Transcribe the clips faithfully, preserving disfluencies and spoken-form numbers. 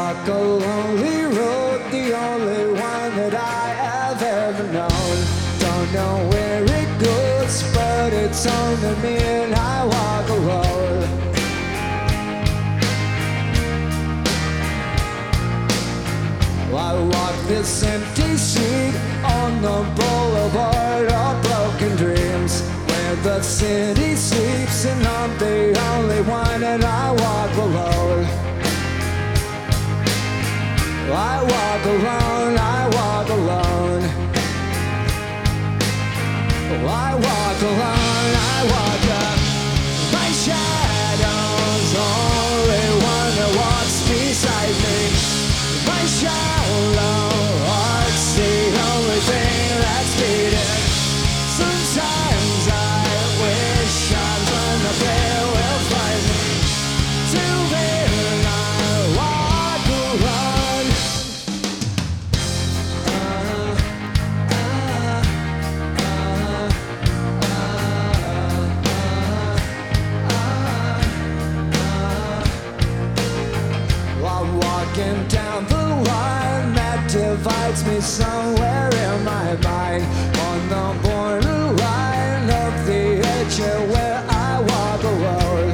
walk a lonely road, the only one that I have ever known. Don't know where it goes, but it's only me and I walk alone. I walk this empty street on the boulevard of broken dreams, where the city sleeps and I'm the only one and I walk alone. I walk alone, I walk alone. I walk alone, I walk up. My shadow's the only one that walks beside me. My shallow heart's the only thing that's beating. Sometimes I wish I'd run up there will find me. Till then I walk alone. I'm walking down the line that divides me somewhere in my mind, on the borderline of the edge where I walk alone.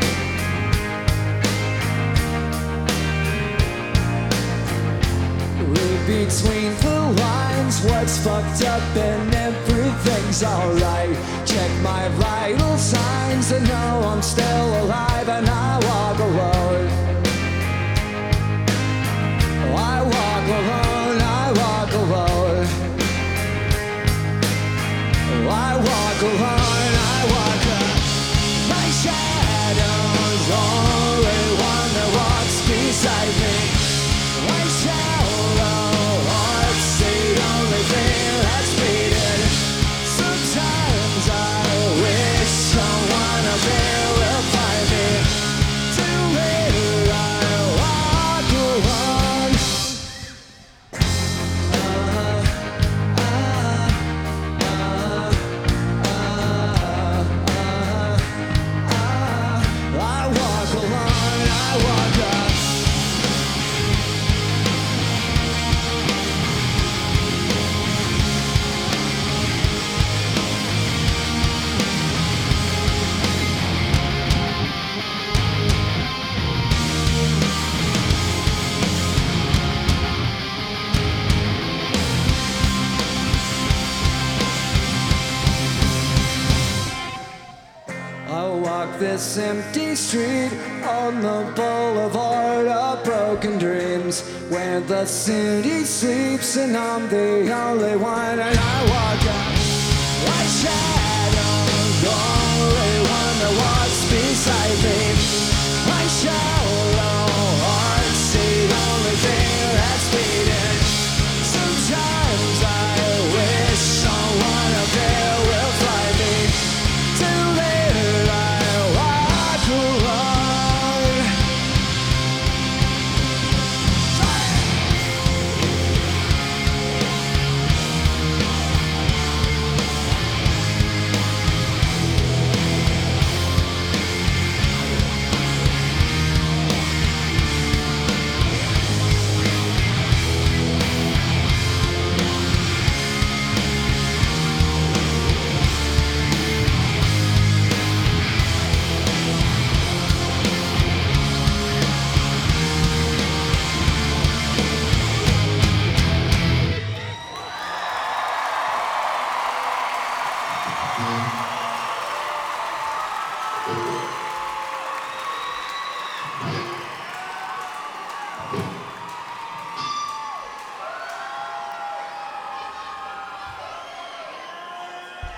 Read between the lines what's fucked up and everything's alright. Check my vital signs and know I'm still alive and I walk alone. I walk alone, I walk alone. I walk alone, I walk up. My shadow's the only one that walks beside me. My shallow heart's the only thing that's beating. Sometimes I wish someone up there will find me. Too late, I walk alone. I walk alone, I walk up. I walk this empty street on the boulevard of broken dreams, where the city sleeps and I'm the only one and I walk up. My shadow's the only one that walks beside me. My shadow